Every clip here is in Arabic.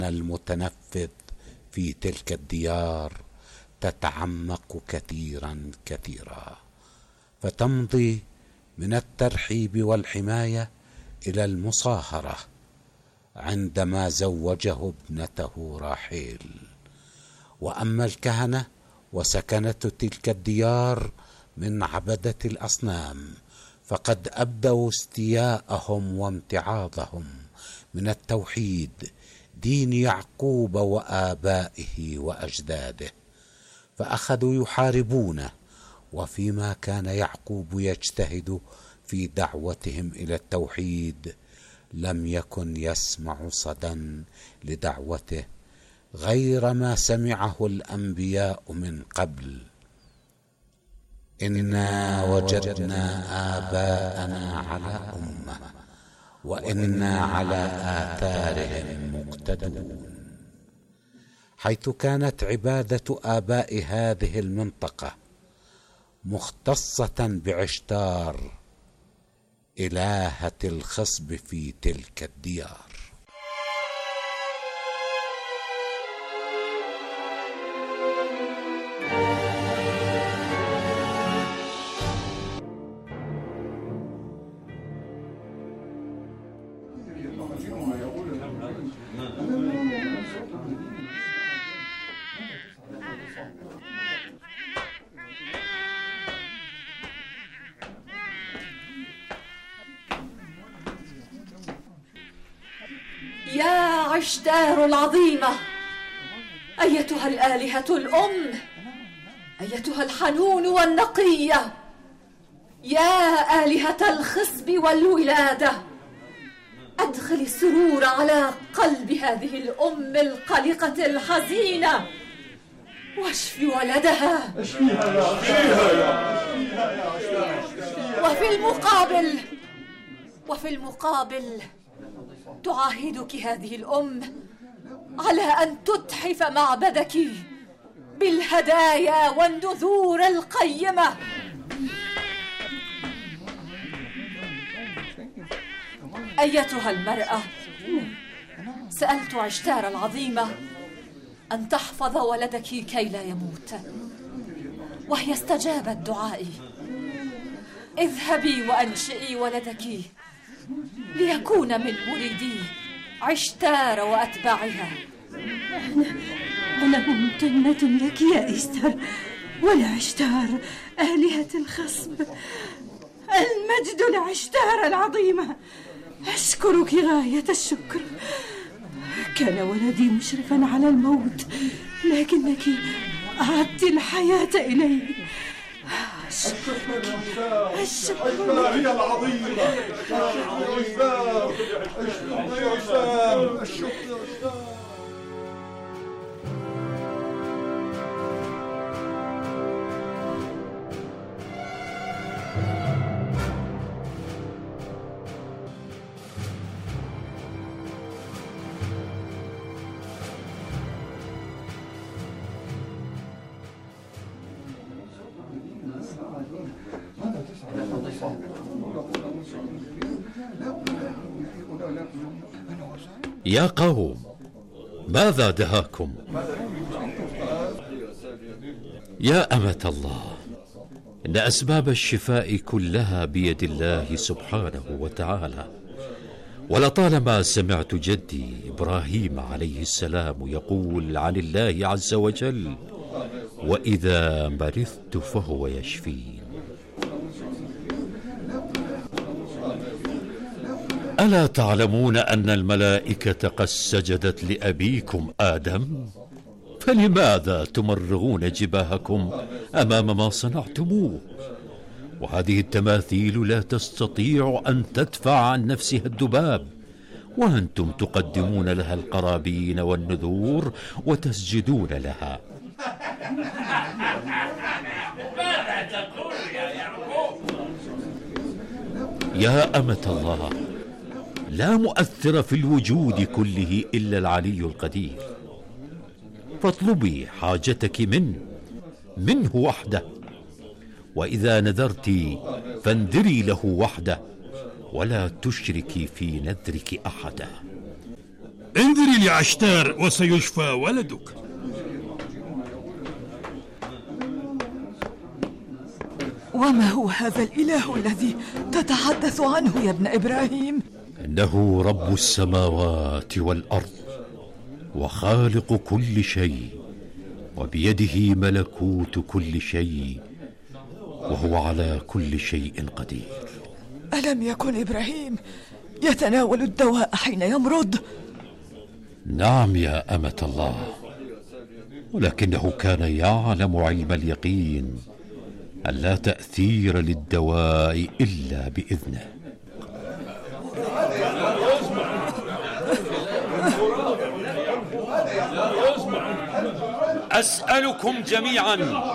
المتنفذ في تلك الديار تتعمق كثيرا كثيرا، فتمضي من الترحيب والحماية إلى المصاهرة عندما زوجه ابنته راحيل. وأما الكهنة وسكنة تلك الديار من عبدة الأصنام فقد أبدوا استياءهم وامتعاضهم من التوحيد، دين يعقوب وآبائه وأجداده، فأخذوا يحاربونه. وفيما كان يعقوب يجتهد في دعوتهم إلى التوحيد لم يكن يسمع صدى لدعوته غير ما سمعه الأنبياء من قبل: إنا وجدنا آباءنا على أمة وإنا على آثارهم مقتدون. حيث كانت عبادة آباء هذه المنطقة مختصة بعشتار إلهة الخصب في تلك الديار. يا عشتار العظيمة، أيتها الآلهة الأم، أيتها الحنون والنقية، يا آلهة الخصب والولادة، أدخل السرور على قلب هذه الأم القلقة الحزينة، واشفي ولدها. وفي المقابل تعاهدك هذه الأم على أن تتحف معبدك بالهدايا والنذور القيمة. أيتها المرأة، سألت عشتار العظيمة أن تحفظ ولدك كي لا يموت، وهي استجابت دعائي. اذهبي وأنشئي ولدك ليكون من مريدي عشتار وأتباعها. أنا ممتنة لك يا إستر ولعشتار آلهة الخصب. المجد لعشتار العظيمة، أشكرك غاية الشكر. كان ولدي مشرفا على الموت، لكنك أعدت الحياة إليه. الشكر هي العظيمة. يا قوم، ماذا دهاكم؟ يا أمة الله، إن أسباب الشفاء كلها بيد الله سبحانه وتعالى. ولطالما سمعت جدي إبراهيم عليه السلام يقول عن الله عز وجل: وإذا مرضت فهو يشفين. ألا تعلمون أن الملائكة قد سجدت لأبيكم آدم؟ فلماذا تمرغون جباهكم أمام ما صنعتموه؟ وهذه التماثيل لا تستطيع أن تدفع عن نفسها الذباب، وأنتم تقدمون لها القرابين والنذور وتسجدون لها. ماذا تقول يا يعقوب؟ يا أمة الله، لا مؤثر في الوجود كله إلا العلي القدير، فاطلبي حاجتك منه وحده. وإذا نذرت فانذري له وحده، ولا تشركي في نذرك أحدا. انظري لعشتار وسيشفى ولدك. وما هو هذا الإله الذي تتحدث عنه يا ابن إبراهيم؟ إنه رب السماوات والأرض وخالق كل شيء، وبيده ملكوت كل شيء، وهو على كل شيء قدير. ألم يكن إبراهيم يتناول الدواء حين يمرض؟ نعم يا أمة الله، ولكنه كان يعلم علم اليقين أن لا تأثير للدواء إلا بإذنه. أسألكم جميعا،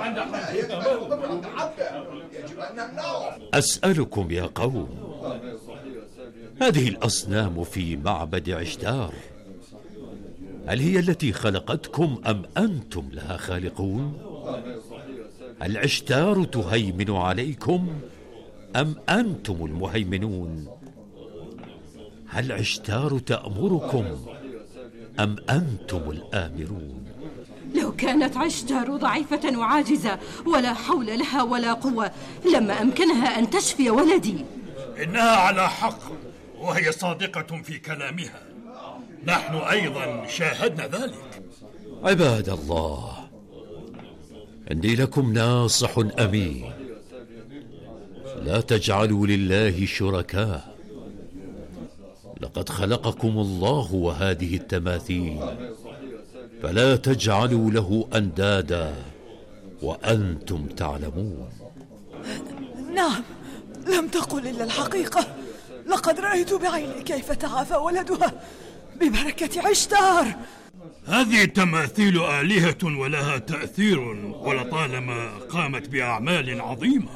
أسألكم يا قوم، هذه الأصنام في معبد عشتار هل هي التي خلقتكم أم أنتم لها خالقون؟ هل عشتار تهيمن عليكم أم أنتم المهيمنون؟ هل عشتار تأمركم أم أنتم الآمرون؟ لو كانت عشتار ضعيفة وعاجزة ولا حول لها ولا قوة لما أمكنها أن تشفي ولدي. إنها على حق وهي صادقة في كلامها، نحن أيضا شاهدنا ذلك. عباد الله، إني لكم ناصح أمين، لا تجعلوا لله شركاء. لقد خلقكم الله وهذه التماثيل، فلا تجعلوا له أندادا وأنتم تعلمون. نعم، لم تقل إلا الحقيقة. لقد رأيت بعيني كيف تعافى ولدها ببركة عشتار. هذه التماثيل آلهة ولها تأثير، ولطالما قامت بأعمال عظيمة.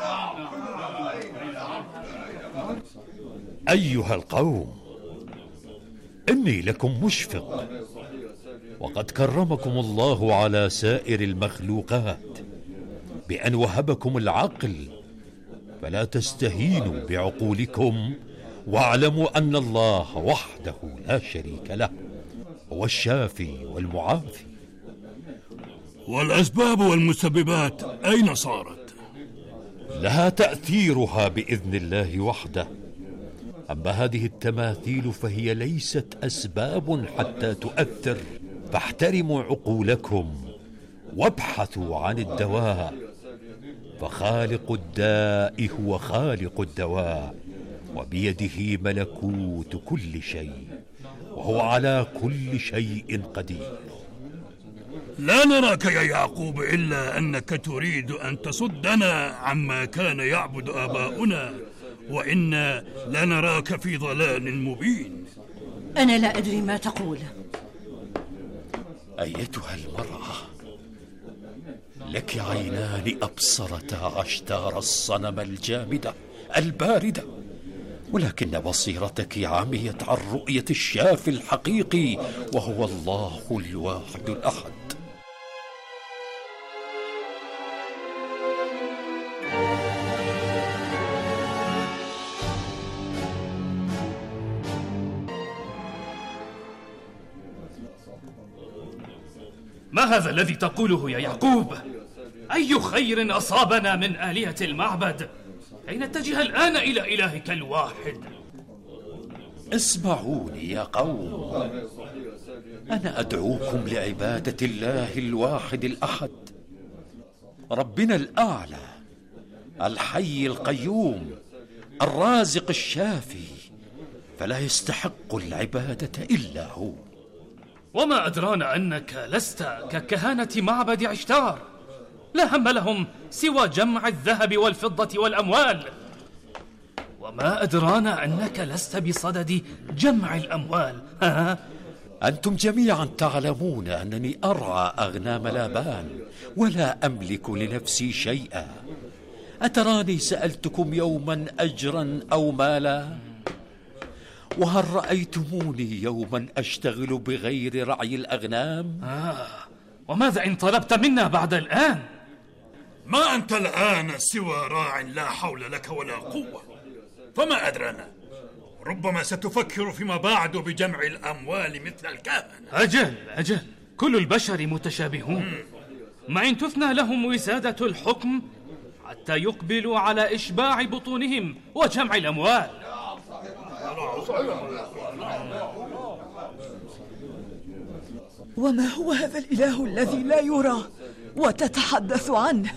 أيها القوم، إني لكم مشفق، وقد كرمكم الله على سائر المخلوقات بأن وهبكم العقل، فلا تستهينوا بعقولكم، واعلموا أن الله وحده لا شريك له، هو الشافي والمعافي. والأسباب والمسببات أين صارت؟ لها تأثيرها بإذن الله وحده. أما هذه التماثيل فهي ليست أسباب حتى تؤثر، فاحترموا عقولكم وابحثوا عن الدواء، فخالق الداء هو خالق الدواء، وبيده ملكوت كل شيء، وهو على كل شيء قدير. لا نراك يا يعقوب إلا أنك تريد أن تصدنا عما كان يعبد آباؤنا، وإنا لنراك في ضلال مبين. أنا لا أدري ما تقول. أيتها المرأة، لك عينان أبصرتا عشتار الصنم الجامدة الباردة، ولكن بصيرتك عميت عن رؤية الشافي الحقيقي، وهو الله الواحد الأحد. ما هذا الذي تقوله يا يعقوب؟ أي خير أصابنا من آلهة المعبد كي نتجه الآن إلى إلهك الواحد؟ اسمعوني يا قوم، أنا أدعوكم لعبادة الله الواحد الأحد، ربنا الأعلى، الحي القيوم، الرازق الشافي، فلا يستحق العبادة إلا هو. وما أدرانا أنك لست ككهنة معبد عشتار، لا هم لهم سوى جمع الذهب والفضة والأموال. وما أدرانا أنك لست بصدد جمع الأموال. أنتم جميعا تعلمون أنني أرعى أغنام لابان، ولا أملك لنفسي شيئا. أتراني سألتكم يوما أجرا أو مالا؟ وهل رأيتموني يوما أشتغل بغير رعي الأغنام؟ وماذا إن طلبت منا بعد الآن؟ ما أنت الآن سوى راع لا حول لك ولا قوة، فما أدرانا. ربما ستفكر فيما بعد بجمع الأموال مثل الكهنة. أجل كل البشر متشابهون، ما إن تثنى لهم وسادة الحكم حتى يقبلوا على إشباع بطونهم وجمع الأموال. وما هو هذا الإله الذي لا يرى وتتحدث عنه؟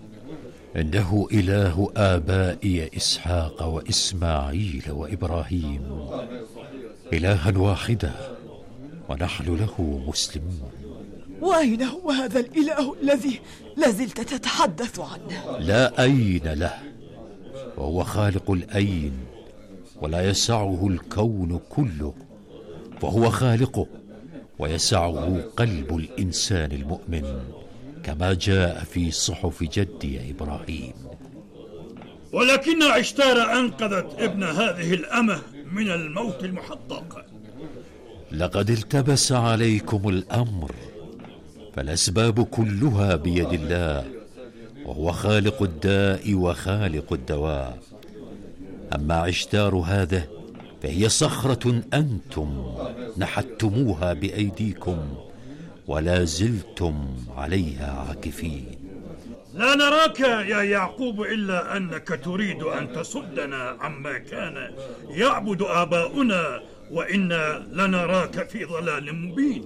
إنه إله آبائي إسحاق وإسماعيل وإبراهيم، إلها واحدا ونحن له مسلمون. وأين هو هذا الإله الذي لازلت تتحدث عنه؟ لا أين له، وهو خالق الأين ولا يسعه الكون كله، فهو خالقه ويسعه قلب الإنسان المؤمن، كما جاء في صحف جدي إبراهيم. ولكن عشتار أنقذت ابن هذه الأمة من الموت المحقق. لقد التبس عليكم الأمر، فالأسباب كلها بيد الله، وهو خالق الداء وخالق الدواء. أما عشتار هذا فهي صخرة أنتم نحتموها بأيديكم ولا زلتم عليها عاكفين. لا نراك يا يعقوب إلا أنك تريد أن تصدنا عما كان يعبد آباؤنا، وإنا لنراك في ضلال مبين.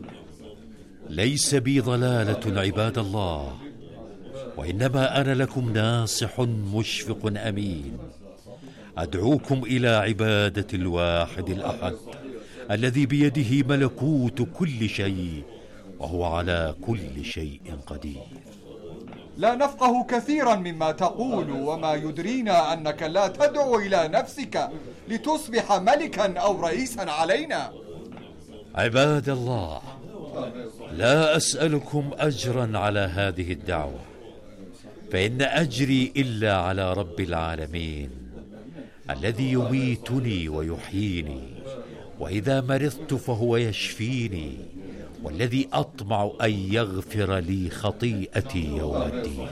ليس بي ضلالة عباد الله، وإنما أنا لكم ناصح مشفق أمين، أدعوكم إلى عبادة الواحد الأحد الذي بيده ملكوت كل شيء وهو على كل شيء قدير. لا نفقه كثيرا مما تقول، وما يدرينا أنك لا تدعو إلى نفسك لتصبح ملكا أو رئيسا علينا. عباد الله، لا أسألكم أجرا على هذه الدعوة، فإن أجري إلا على رب العالمين الذي يميتني ويحييني، وإذا مرضت فهو يشفيني، والذي أطمع أن يغفر لي خطيئتي يوم الدين.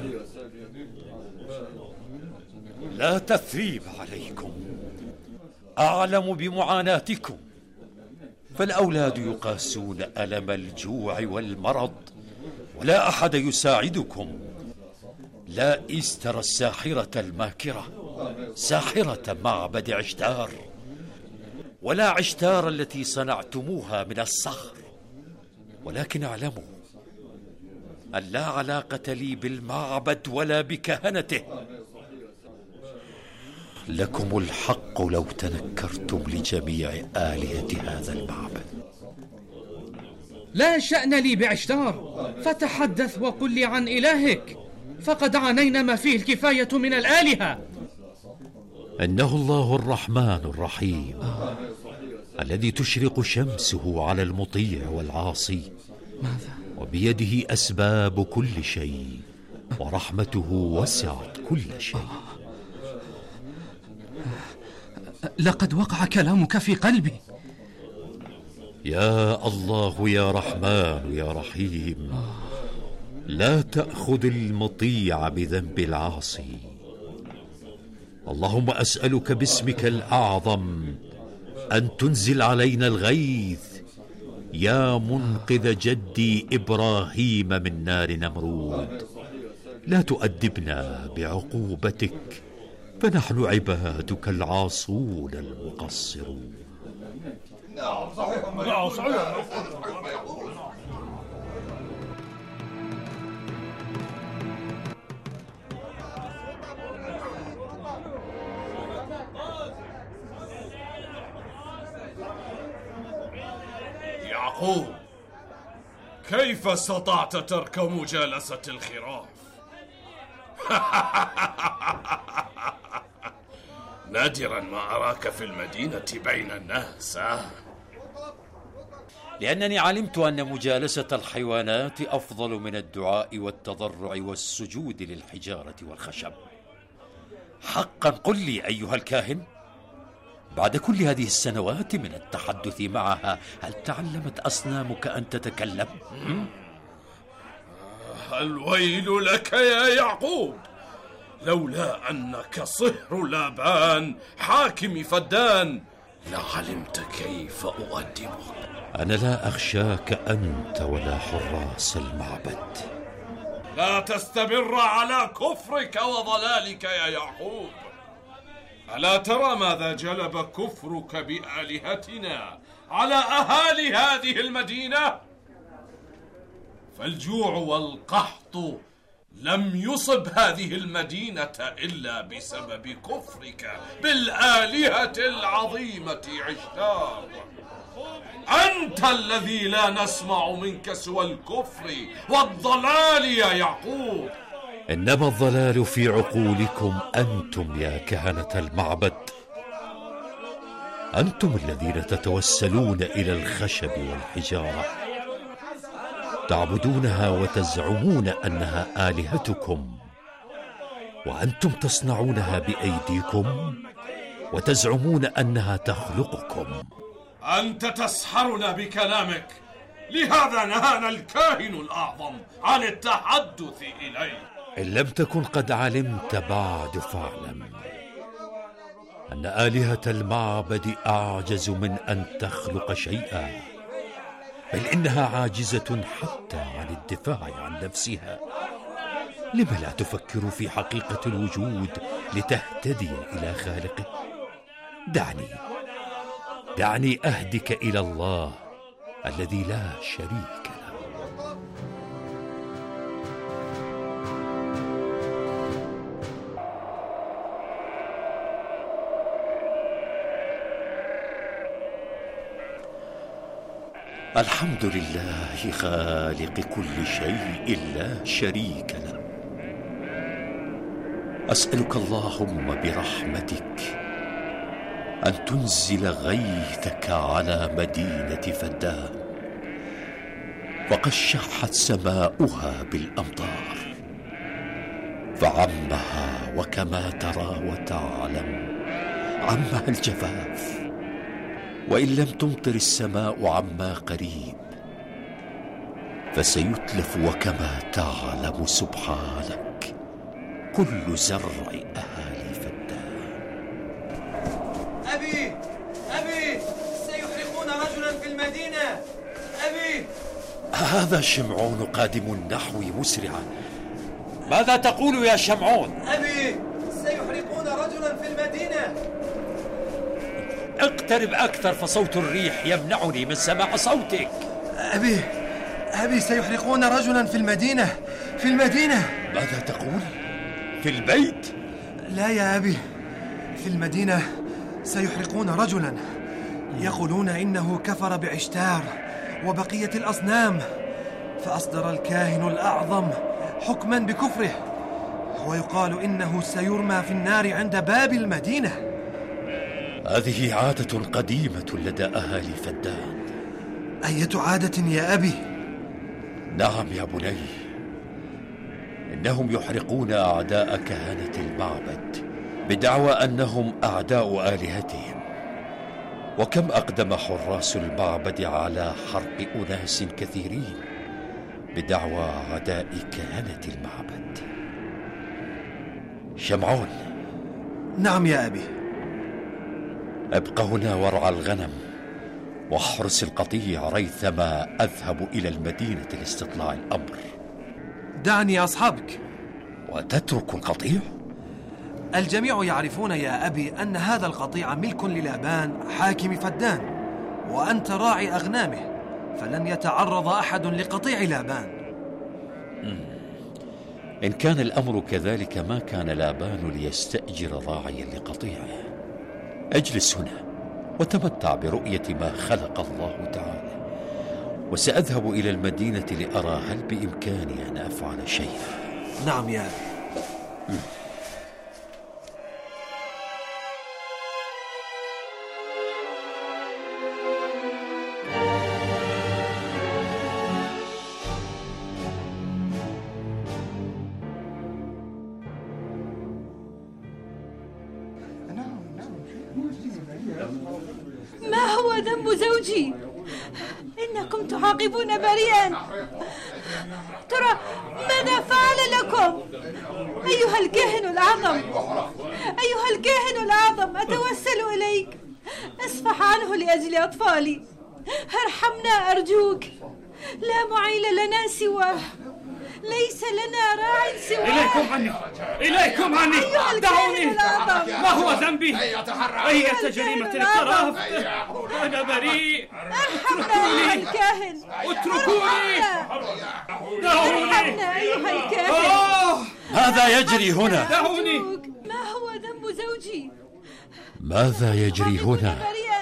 لا تثريب عليكم، أعلم بمعاناتكم، فالأولاد يقاسون ألم الجوع والمرض ولا أحد يساعدكم. لا إستر الساحرة الماكرة، ساحرة معبد عشتار، ولا عشتار التي صنعتموها من الصخر، ولكن اعلموا أن لا علاقة لي بالمعبد ولا بكهنته. لكم الحق لو تنكرتم لجميع آلهة هذا المعبد. لا شأن لي بعشتار، فتحدث وقل لي عن إلهك، فقد عانينا ما فيه الكفاية من الآلهة. إنه الله الرحمن الرحيم الذي تشرق شمسه على المطيع والعاصي، وبيده أسباب كل شيء، ورحمته وسعت كل شيء. لقد وقع كلامك في قلبي. يا الله يا رحمن يا رحيم، لا تأخذ المطيع بذنب العاصي. اللهم أسألك باسمك الأعظم أن تنزل علينا الغيث، يا منقذ جدي إبراهيم من نار نمرود. لا تؤدبنا بعقوبتك، فنحن عبادك العاصون المقصرون. يعقوب، كيف استطعت ترك مجالسة الخراف؟ نادرا ما أراك في المدينة بين الناس. لأنني علمت أن مجالسة الحيوانات أفضل من الدعاء والتضرع والسجود للحجارة والخشب. حقا قل لي أيها الكاهن، بعد كل هذه السنوات من التحدث معها، هل تعلمت أصنامك أن تتكلم؟ الويل لك يا يعقوب، لولا أنك صهر لابان حاكم فدان لعلمت كيف أؤدبك. أنا لا أخشاك أنت ولا حراس المعبد. لا تستمر على كفرك وضلالك يا يعقوب. ألا ترى ماذا جلب كفرك بآلهتنا على أهالي هذه المدينة؟ فالجوع والقحط لم يصب هذه المدينة إلا بسبب كفرك بالآلهة العظيمة عشتار. أنت الذي لا نسمع منك سوى الكفر والضلال يا يعقوب. إنما الضلال في عقولكم أنتم يا كهنة المعبد. أنتم الذين تتوسلون إلى الخشب والحجارة، تعبدونها وتزعمون أنها آلهتكم، وأنتم تصنعونها بأيديكم وتزعمون أنها تخلقكم. أنت تسحرنا بكلامك، لهذا نهانا الكاهن الأعظم عن التحدث إليه. إن لم تكن قد علمت بعد فاعلم أن آلهة المعبد أعجز من أن تخلق شيئا، بل إنها عاجزة حتى عن الدفاع عن نفسها. لم لا تفكر في حقيقة الوجود لتهتدي إلى خالقه؟ دعني أهدك إلى الله الذي لا شريك له. الحمد لله خالق كل شيء لا شريك له. أسألك اللهم برحمتك أن تنزل غيثك على مدينة فدان، وقد شحت سماؤها بالأمطار فعمها، وكما ترى وتعلم عمها الجفاف. وإن لم تمطر السماء عما قريب فسيتلف، وكما تعلم سبحانك كل زرع أهالي فدان. أبي سيحرقون رجلا في المدينة. أبي. هذا شمعون قادم نحوي مسرعا. ماذا تقول يا شمعون؟ أبي سيحرقون رجلا في المدينة. اقترب أكثر فصوت الريح يمنعني من سماع صوتك. أبي سيحرقون رجلا في المدينة. ماذا تقول؟ في البيت؟ لا يا أبي، في المدينة سيحرقون رجلا يقولون إنه كفر بعشتار وبقية الأصنام، فأصدر الكاهن الأعظم حكما بكفره، ويقال إنه سيرمى في النار عند باب المدينة. هذه عادة قديمة لدى أهالي فدان. أية عادة يا أبي؟ نعم يا بني، إنهم يحرقون أعداء كهنة المعبد بدعوى أنهم أعداء آلهتهم. وكم أقدم حراس المعبد على حرق أناس كثيرين بدعوى عداء كهنة المعبد. شمعون. نعم يا أبي. ابق هنا وارعى الغنم واحرس القطيع ريثما أذهب إلى المدينة لاستطلاع الأمر. دعني أصحابك. وتترك القطيع؟ الجميع يعرفون يا أبي أن هذا القطيع ملك للابان حاكم فدان، وأنت راعي أغنامه، فلن يتعرض أحد لقطيع لابان. إن كان الأمر كذلك ما كان لابان ليستأجر راعيا لقطيعه. اجلس هنا وتمتع برؤية ما خلق الله تعالى، وسأذهب إلى المدينة لأرى هل بإمكاني أن أفعل شيئا. نعم يا أبي. ما هو ذنب زوجي؟ إنكم تعاقبون بريئا. ترى ماذا فعل لكم؟ أيها الكاهن الأعظم، أتوسل إليك اصفح عنه لأجل أطفالي. ارحمنا أرجوك، لا معيل لنا سواه، ليس لنا راع سواه. إليكم عني، إليكم عني، دعوني. ما هو ذنبي؟ أي جريمة اقترفت؟ أنا بريء. ارحمنا أيها الكاهن، اتركوني. دعوني. ارحمنا أيها الكاهن. ماذا يجري هنا؟ دعوني. ما هو ذنب زوجي؟ ماذا يجري هنا؟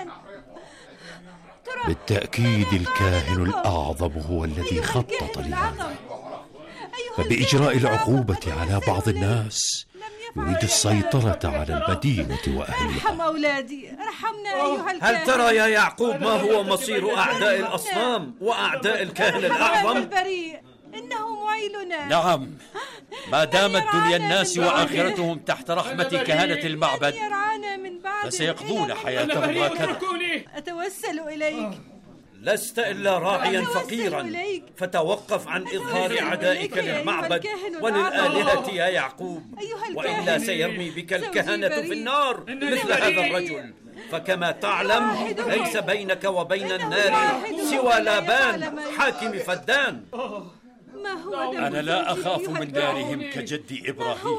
بالتأكيد الكاهن الأعظم هو الذي خطط لهذا، فبإجراء العقوبة على بعض الناس يريد السيطرة على المدينة وأهلها. ارحم أولادي، ارحمنا أيها الكاهن. هل ترى يا يعقوب ما هو مصير أعداء الأصنام وأعداء الكاهن الأعظم؟ البريء إنه معيلنا. نعم، ما دامت دنيا الناس وآخرتهم تحت رحمة كهنة المعبد فسيقضون حياتهم هكذا. أتوسل إليك. لست إلا راعيا فقيرا، فتوقف عن إظهار عدائك للمعبد وللآلهة يا يعقوب، وإلا سيرمي بك الكهنة في النار مثل هذا الرجل. فكما تعلم ليس بينك وبين النار سوى لابان حاكم فدان. أنا لا أخاف من نارهم كجدي إبراهيم،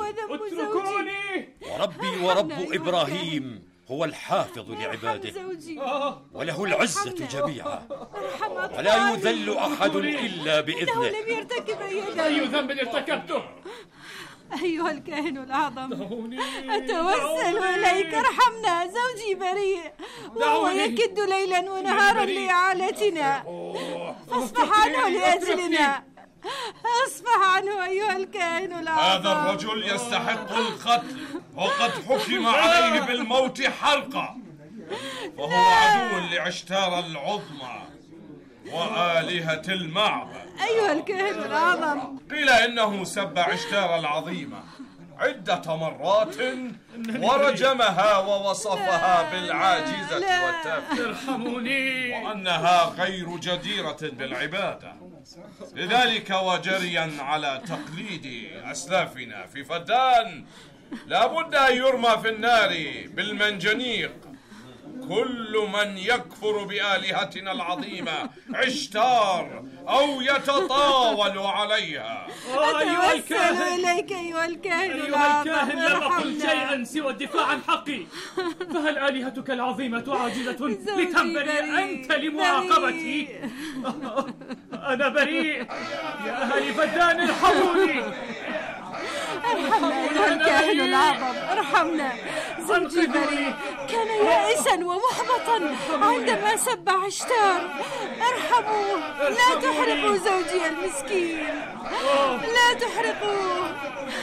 وربي ورب إبراهيم هو الحافظ لعباده، وله العزة جميعا، ولا يذل أحد إلا بإذنه. لم يرتكب أي ذنب ارتكبته؟ أيها الكاهن الأعظم، أتوسل إليك، ارحمنا، زوجي بريء وهو يكد ليلا ونهارا لإعالتنا، فاصفح عنه لأجلنا، اصفح عنه أيها الكاهن الأعظم. هذا الرجل يستحق القتل، وقد حكم عليه بالموت حرقة، وهو عدو لعشتار العظمى وآلهة المعبد. أيها الكاهن الأعظم، قيل إنه سب عشتار العظيمة عدة مرات ورجمها ووصفها بالعاجزة والتافهة، ارحموني، وأنها غير جديرة بالعبادة. لذلك وجريا على تقليد أسلافنا في فدان لا بد أن يرمى في النار بالمنجنيق كل من يكفر بآلهتنا العظيمة عشتار أو يتطاول عليها. أتوسل إليك أيها الكاهن الأعظم، لا أقل شيئا سوى الدفاع عن حقي، فهل آلهتك العظيمة عاجزة لتنبري أنت لمعاقبتي؟ أنا بريء، يا أهل فدان ارحموني. ارحمنا أيها الكاهن الأعظم، ارحمنا، زوجي بريء كان يائسا ومحبطا عندما سب عشتار، ارحموه، لا تحرقوا زوجي المسكين، لا تحرقوه.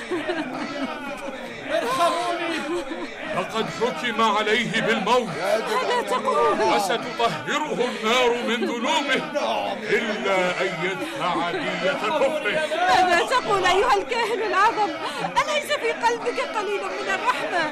ارحموني، لقد حكم عليه بالموت، وستطهره النار من ذنوبه إلا أن يدفع دية كفره. ماذا تقول أيها الكاهن الأعظم؟ أليس في قلبك قليل من الرحمة؟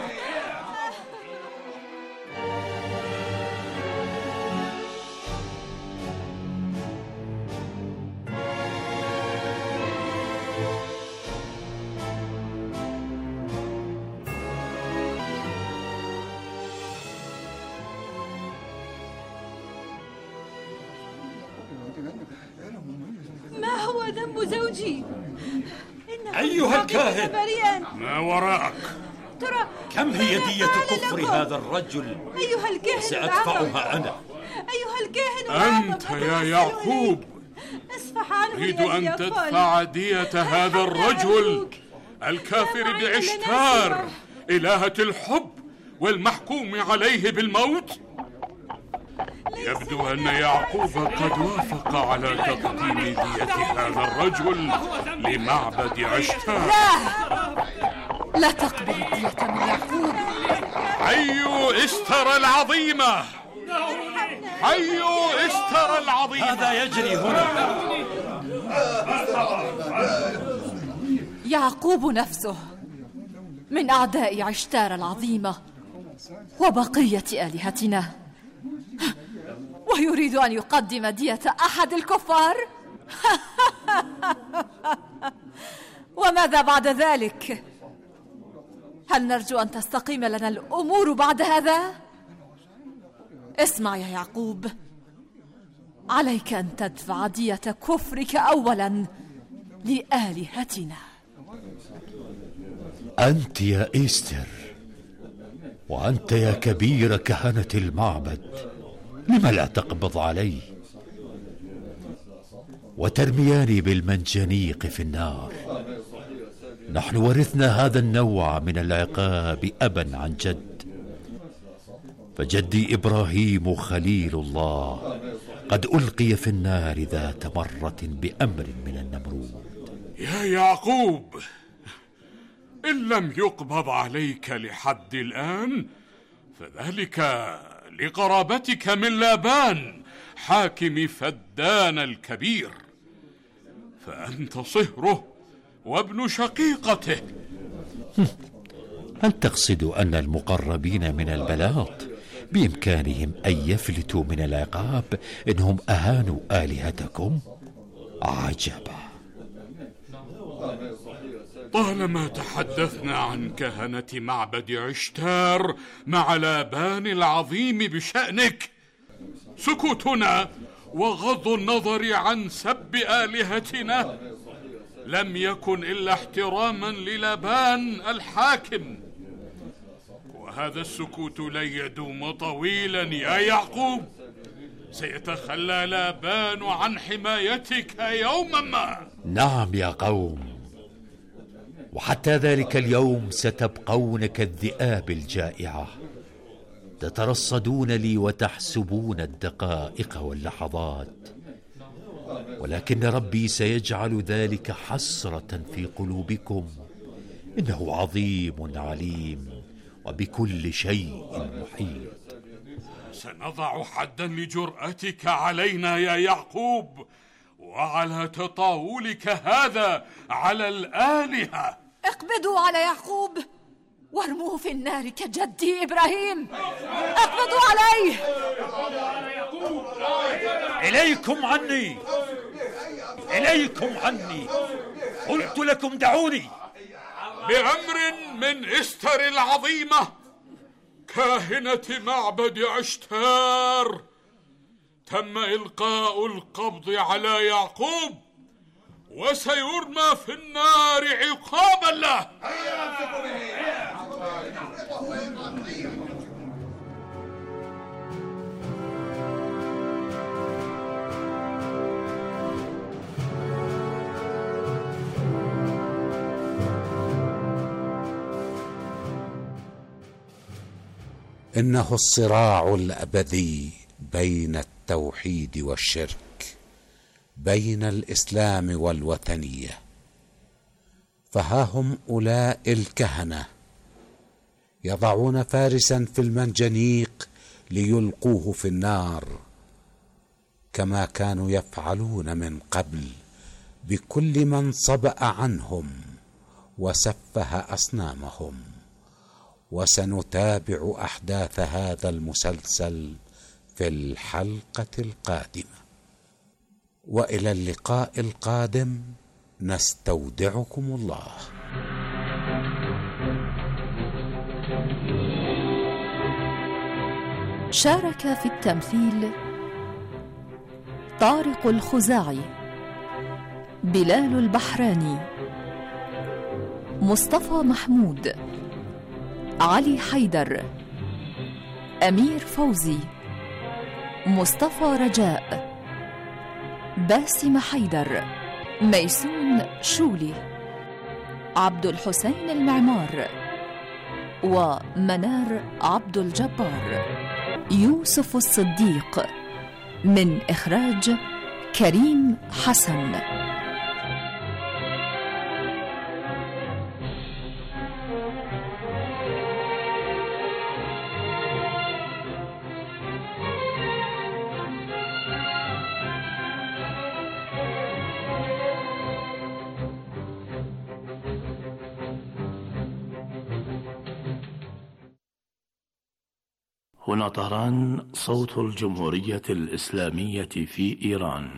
ما هو ذنب زوجي؟ أيها الكاهن، ما وراءك؟ ترى كم هي دية كفر هذا الرجل؟ أيها الكاهن سأدفعها أنا. أيها الكاهن أنت يا يعقوب تريد أن تدفع دية هذا الرجل الكافر بعشتار إلهة الحب والمحكوم عليه بالموت؟ يبدو أن يعقوب قد وافق على تقديم دية هذا الرجل لمعبد عشتار. لا تقبل الدية من يعقوب. حيوا إستر العظيمة، حيوا إستر العظيمة. هذا يجري هنا. يعقوب نفسه من أعداء عشتار العظيمة وبقية آلهتنا، ويريد أن يقدم دية أحد الكفار. وماذا بعد ذلك؟ هل نرجو أن تستقيم لنا الأمور بعد هذا؟ اسمع يا يعقوب، عليك أن تدفع دية كفرك أولا لآلهتنا. أنت يا إستر، وأنت يا كبير كهنة المعبد، لم لا تقبض علي وترمياني بالمنجنيق في النار؟ نحن ورثنا هذا النوع من العقاب أبا عن جد، فجدي إبراهيم خليل الله قد ألقي في النار ذات مرة بأمر من النمرود. يا يعقوب، إن لم يقبض عليك لحد الآن فذلك لقرابتك من لابان حاكم فدان الكبير، فأنت صهره وابن شقيقته. هل تقصد أن المقربين من البلاط بإمكانهم أن يفلتوا من العقاب إنهم أهانوا آلهتكم؟ عجبا. طالما تحدثنا عن كهنة معبد عشتار مع لابان العظيم بشأنك، سكوتنا وغض النظر عن سب آلهتنا لم يكن إلا احتراما للابان الحاكم، وهذا السكوت لن يدوم طويلا يا يعقوب. سيتخلى لابان عن حمايتك يوما ما. نعم يا قوم، وحتى ذلك اليوم ستبقون كالذئاب الجائعة، تترصدون لي وتحسبون الدقائق واللحظات، ولكن ربي سيجعل ذلك حسرة في قلوبكم، إنه عظيم عليم وبكل شيء محيط. سنضع حدا لجرأتك علينا يا يعقوب، وعلى تطاولك هذا على الآلهة. اقبضوا على يعقوب وارموه في النار كجدي إبراهيم. اقبضوا عليه. إليكم عني، إليكم عني، قلت لكم دعوني. بأمر من إستر العظيمة كاهنة معبد عشتار تم إلقاء القبض على يعقوب، وسيرمى في النار عقابا له. إنه الصراع الأبدي بين التوحيد والشرك، بين الإسلام والوثنية. فها هم أولئك الكهنة يضعون فارسا في المنجنيق ليلقوه في النار، كما كانوا يفعلون من قبل بكل من صبأ عنهم وسفه أصنامهم. وسنتابع أحداث هذا المسلسل في الحلقة القادمة، وإلى اللقاء القادم نستودعكم الله. شارك في التمثيل طارق الخزاعي، بلال البحراني، مصطفى محمود، علي حيدر، أمير فوزي، مصطفى رجاء، باسم حيدر، ميسون شولي، عبد الحسين المعمار، ومنار عبد الجبار. يوسف الصديق، من إخراج كريم حسن. هنا طهران، صوت الجمهورية الإسلامية في إيران.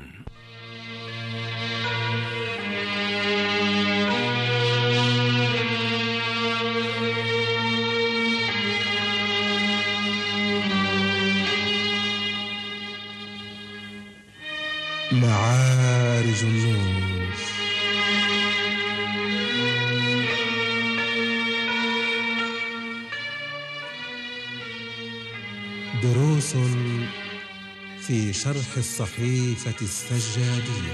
دروس في شرح الصحيفة السجادية.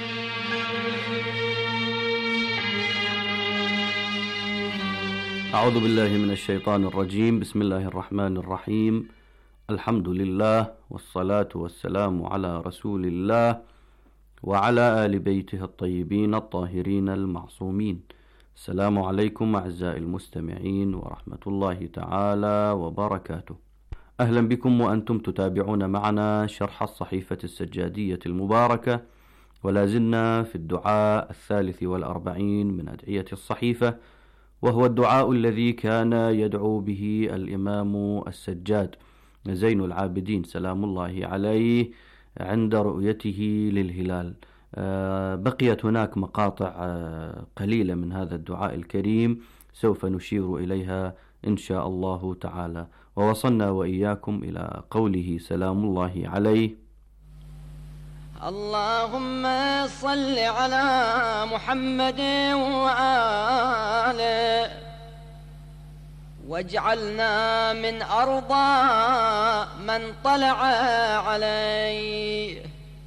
أعوذ بالله من الشيطان الرجيم. بسم الله الرحمن الرحيم. الحمد لله والصلاة والسلام على رسول الله وعلى آل بيته الطيبين الطاهرين المعصومين. السلام عليكم أعزائي المستمعين ورحمة الله تعالى وبركاته. أهلا بكم وأنتم تتابعون معنا شرح الصحيفة السجادية المباركة، ولا زلنا في الدعاء 43 من أدعية الصحيفة، وهو الدعاء الذي كان يدعو به الإمام السجاد زين العابدين سلام الله عليه عند رؤيته للهلال. بقيت هناك مقاطع قليلة من هذا الدعاء الكريم سوف نشير إليها إن شاء الله تعالى. ووصلنا وإياكم إلى قوله سلام الله عليه: اللهم صل على محمد وآله واجعلنا من أرضى من طلع عليه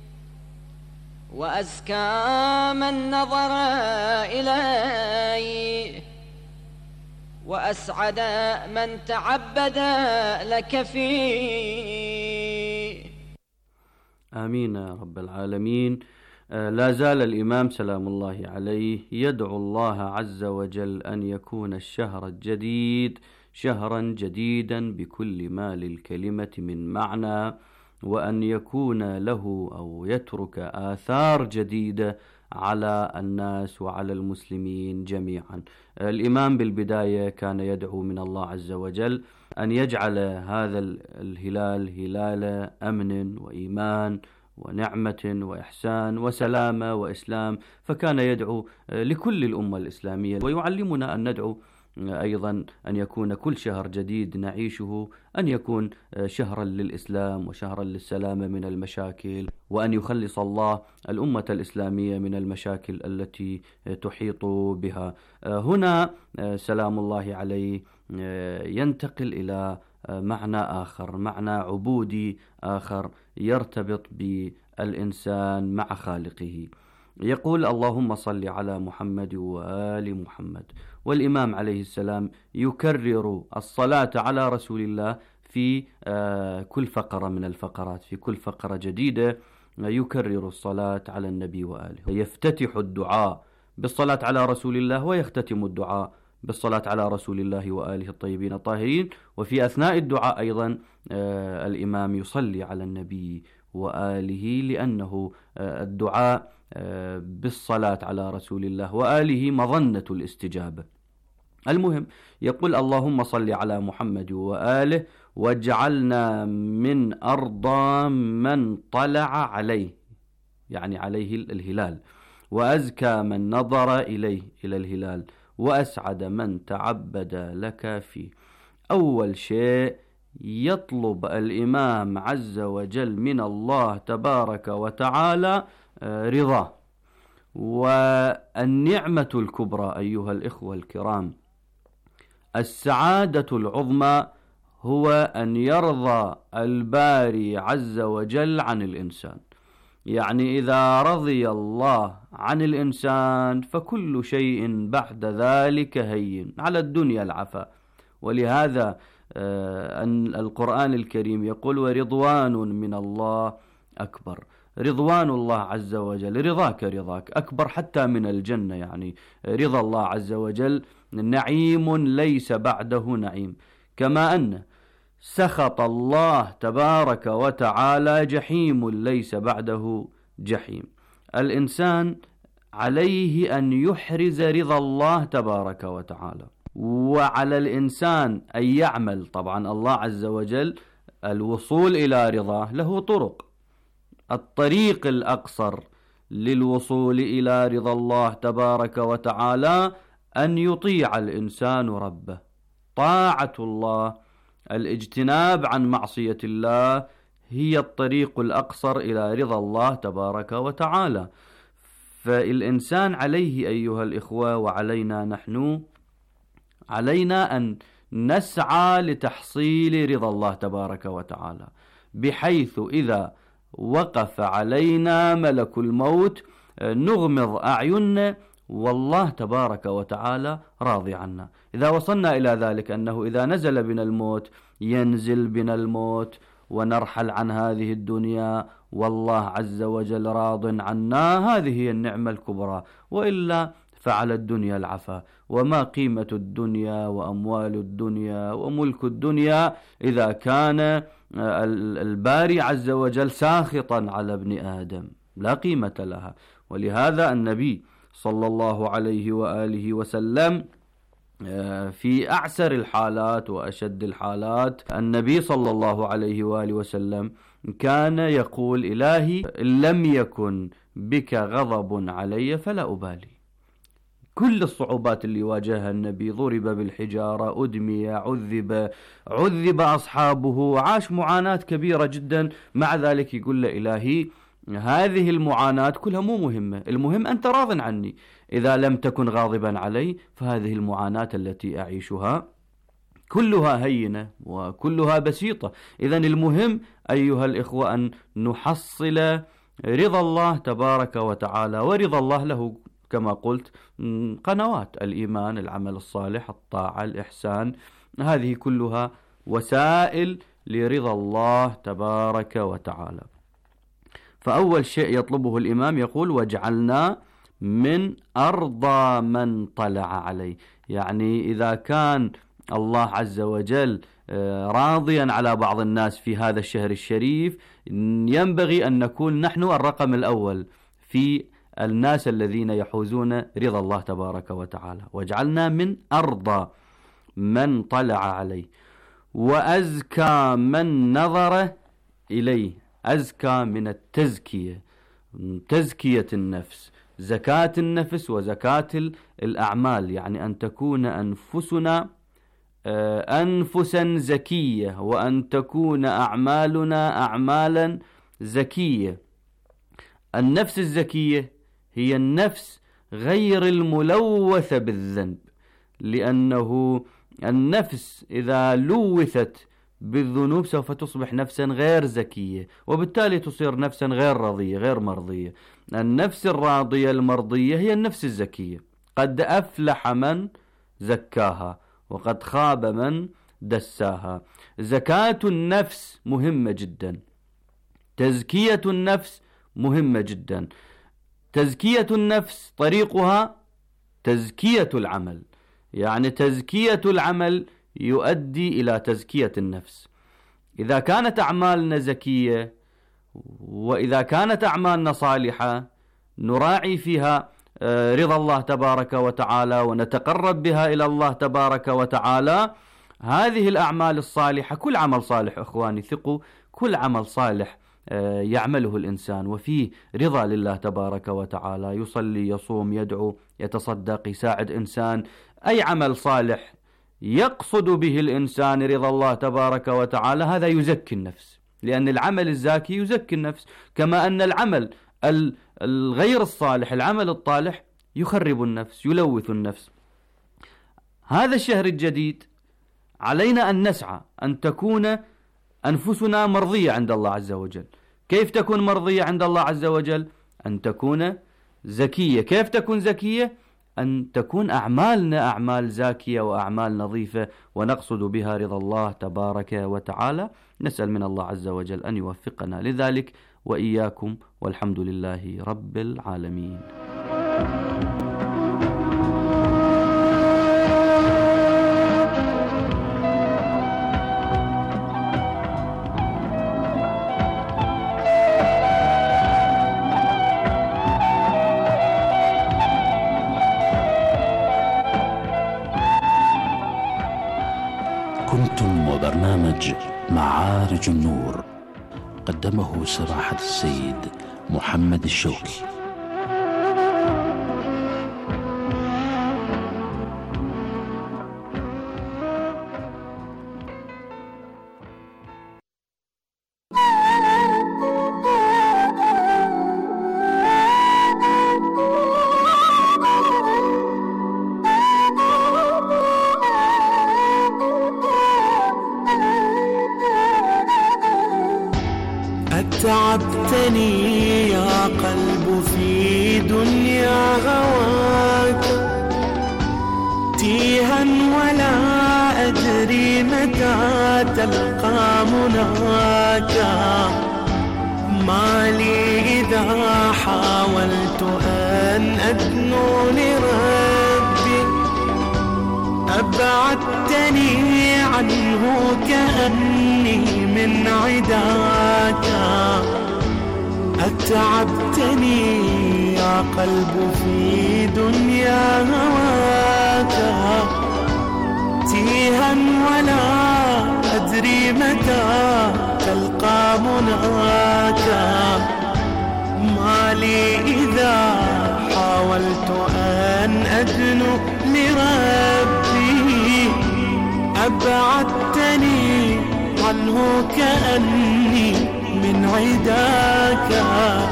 وأزكى من نظر إليه وأسعد من تعبد لك فيه. آمين يا رب العالمين. لا زال الإمام سلام الله عليه يدعو الله عز وجل أن يكون الشهر الجديد شهرا جديدا بكل ما للكلمة من معنى، وأن يكون له أو يترك آثار جديدة على الناس وعلى المسلمين جميعا. الإمام بالبداية كان يدعو من الله عز وجل أن يجعل هذا الهلال هلال أمن وإيمان ونعمة وإحسان وسلامة وإسلام، فكان يدعو لكل الأمة الإسلامية، ويعلمنا أن ندعو أيضا أن يكون كل شهر جديد نعيشه أن يكون شهرا للإسلام وشهرا للسلامة من المشاكل، وأن يخلص الله الأمة الإسلامية من المشاكل التي تحيط بها. هنا سلام الله عليه ينتقل إلى معنى آخر، معنى عبودي آخر يرتبط بالإنسان مع خالقه. يقول: اللهم صل على محمد وآل محمد. والإمام عليه السلام يكرر الصلاة على رسول الله في كل فقرة من الفقرات، في كل فقرة جديدة يكرر الصلاة على النبي وآله. يفتتح الدعاء بالصلاة على رسول الله ويختتم الدعاء بالصلاة على رسول الله وآله الطيبين الطاهرين. وفي أثناء الدعاء أيضا الإمام يصلي على النبي وآله، لأنه الدعاء بالصلاة على رسول الله وآله مظنة الاستجابة. المهم يقول: اللهم صل على محمد وآله واجعلنا من أرضى من طلع عليه، يعني عليه الهلال، وأزكى من نظر إليه إلى الهلال، وأسعد من تعبد لك فيه. أول شيء يطلب الإمام عز وجل من الله تبارك وتعالى رضاه. والنعمة الكبرى أيها الإخوة الكرام، السعادة العظمى هو أن يرضى الباري عز وجل عن الإنسان. يعني إذا رضي الله عن الإنسان فكل شيء بعد ذلك هين، على الدنيا العفا. ولهذا أن القرآن الكريم يقول: ورضوان من الله أكبر. رضوان الله عز وجل، رضاك أكبر حتى من الجنة. يعني رضا الله عز وجل نعيم ليس بعده نعيم، كما أن سخط الله تبارك وتعالى جحيم ليس بعده جحيم. الإنسان عليه أن يحرز رضا الله تبارك وتعالى، وعلى الإنسان أن يعمل. طبعا الله عز وجل الوصول إلى رضاه له طرق. الطريق الأقصر للوصول إلى رضا الله تبارك وتعالى أن يطيع الإنسان ربه، طاعة الله، الاجتناب عن معصية الله هي الطريق الأقصر إلى رضا الله تبارك وتعالى. فالإنسان عليه أيها الإخوة وعلينا نحن علينا أن نسعى لتحصيل رضا الله تبارك وتعالى، بحيث إذا وقف علينا ملك الموت نغمض أعيننا والله تبارك وتعالى راضي عنا. إذا وصلنا إلى ذلك أنه إذا نزل بنا الموت ينزل بنا الموت ونرحل عن هذه الدنيا والله عز وجل راض عنا، هذه هي النعمة الكبرى. وإلا فعلى الدنيا العفا، وما قيمة الدنيا وأموال الدنيا وملك الدنيا إذا كان الباري عز وجل ساخطا على ابن آدم، لا قيمة لها. ولهذا النبي صلى الله عليه وآله وسلم في أعسر الحالات وأشد الحالات النبي صلى الله عليه وآله وسلم كان يقول: إلهي إن لم يكن بك غضب علي فلا أبالي. كل الصعوبات اللي واجهها النبي، ضرب بالحجارة، أدمي، عذب أصحابه، عاش معاناة كبيرة جدا، مع ذلك يقول له: إلهي هذه المعاناة كلها مو مهمة، المهم أنت راض عني، إذا لم تكن غاضبا علي فهذه المعاناة التي أعيشها كلها هينة وكلها بسيطة. إذن المهم أيها الإخوة أن نحصل رضا الله تبارك وتعالى، ورضا الله له كما قلت قنوات: الإيمان، العمل الصالح، الطاعة، الإحسان، هذه كلها وسائل لرضا الله تبارك وتعالى. فأول شيء يطلبه الإمام يقول: واجعلنا من أرضى من طلع عليه. يعني إذا كان الله عز وجل راضيا على بعض الناس في هذا الشهر الشريف، ينبغي أن نكون نحن الرقم الأول في الناس الذين يحوزون رضا الله تبارك وتعالى. واجعلنا من أرضى من طلع عليه وأزكى من نظر إليه. أزكى من التزكية، تزكية النفس، زكاة النفس وزكاة الأعمال، يعني أن تكون أنفسنا أنفسا زكية، وأن تكون أعمالنا أعمالا زكية. النفس الزكية هي النفس غير الملوثة بالذنب، لأنه النفس إذا لوثت بالذنوب سوف تصبح نفسا غير زكية، وبالتالي تصير نفسا غير راضية غير مرضية. النفس الراضية المرضية هي النفس الزكية. قد أفلح من زكاها وقد خاب من دساها. زكاة النفس مهمة جدا، تزكية النفس مهمة جدا. تزكية النفس طريقها تزكية العمل، يعني تزكية العمل يؤدي إلى تزكية النفس. إذا كانت أعمالنا زكية وإذا كانت أعمالنا صالحة نراعي فيها رضا الله تبارك وتعالى ونتقرب بها إلى الله تبارك وتعالى، هذه الأعمال الصالحة، كل عمل صالح إخواني ثقوا، كل عمل صالح يعمله الإنسان وفيه رضا لله تبارك وتعالى، يصلي، يصوم، يدعو، يتصدق، يساعد إنسان، أي عمل صالح يقصد به الإنسان رضا الله تبارك وتعالى، هذا يزكي النفس، لأن العمل الزاكي يزكي النفس، كما أن العمل الغير الصالح، العمل الطالح، يخرب النفس، يلوث النفس. هذا الشهر الجديد علينا أن نسعى أن تكون أنفسنا مرضية عند الله عز وجل. كيف تكون مرضية عند الله عز وجل؟ أن تكون زكية. كيف تكون زكية؟ أن تكون أعمالنا أعمال زاكية وأعمال نظيفة ونقصد بها رضا الله تبارك وتعالى. نسأل من الله عز وجل أن يوفقنا لذلك وإياكم، والحمد لله رب العالمين. كنتم وبرنامج معارج النور، قدمه سماحة السيد محمد الشوكي. دنيا هواك تيها ولا أدري متى تلقى مناك. ما لي إذا حاولت أن أدنو لربي أبعدتني عنه كأني من عداك. أتعبتني يا قلب في دنيا هواك تيها ولا أدري متى تلقى مناك. ما لي إذا حاولت أن أدنو لربي أبعدتني عنه كأني من عداك.